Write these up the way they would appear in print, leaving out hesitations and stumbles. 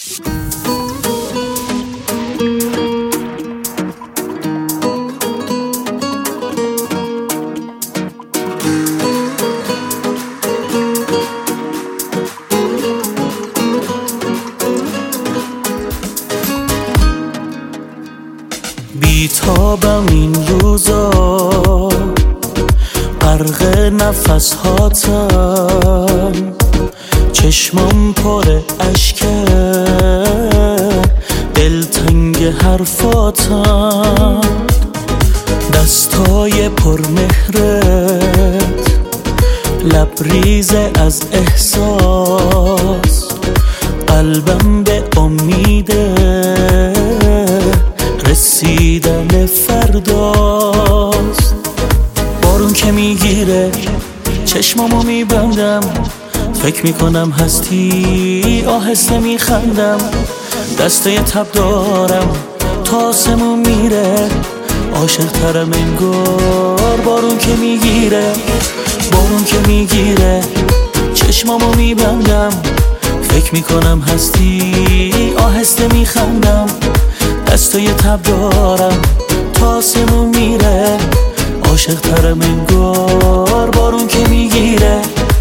بیتابم این روزا، غرق نفس هاتم، چشمم پر اشکه، دلتنگ حرفاتم، دستای پرمهرت لبریز از احساس، قلبم به امیده رسیدن فرداست. بارون که میگیره چشمامو میبندم، فکر میکنم هستی، آهسته میخندم، دسته تب دارم تا آسمون میره، عاشق ترم انگار. بارون که میگیره، بارون که میگیره چشمامو میبندم، فکر میکنم هستی، آهسته میخندم، دستای تب دارم تا آسمون میره، عاشق ترم انگار. بارون که میگیره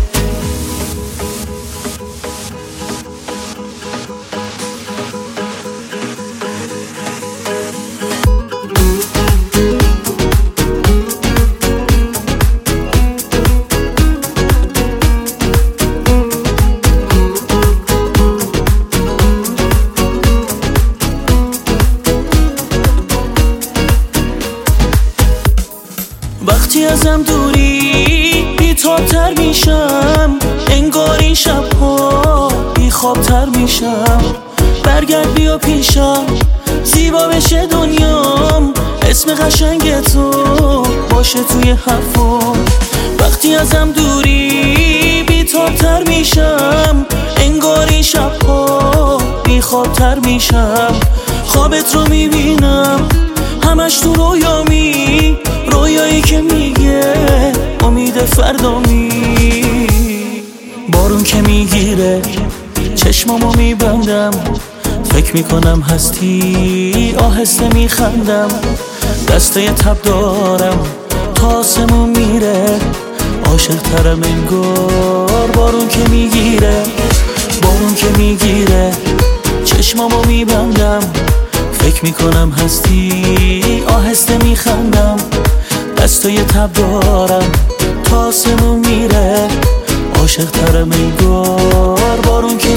وقتی ازم دوری بی‌تاب‌تر میشم، انگار این شب‌ها بی‌خواب‌تر میشم. برگرد بیا پیشم، زیبا بشه دنیام، اسم قشنگ تو باشه توی حرفام. وقتی ازم دوری بی‌تاب‌تر میشم، انگار این شب‌ها بی‌خواب‌تر میشم. خوابت رو میبینم همش تو رویامی، رویایی که میگه امید فردامی. بارون که میگیره چشمامو میبندم، فکر میکنم هستی، آهسته میخندم، دسته تب دارم تا آسمون میره، عاشق ترم انگار. بارون که میگیره، بارون که میگیره چشمامو میبندم، فکر میکنم هستی، آهسته میخندم، دستای تب دارم تا آسمون میره، عاشق ترم انگار. بارون که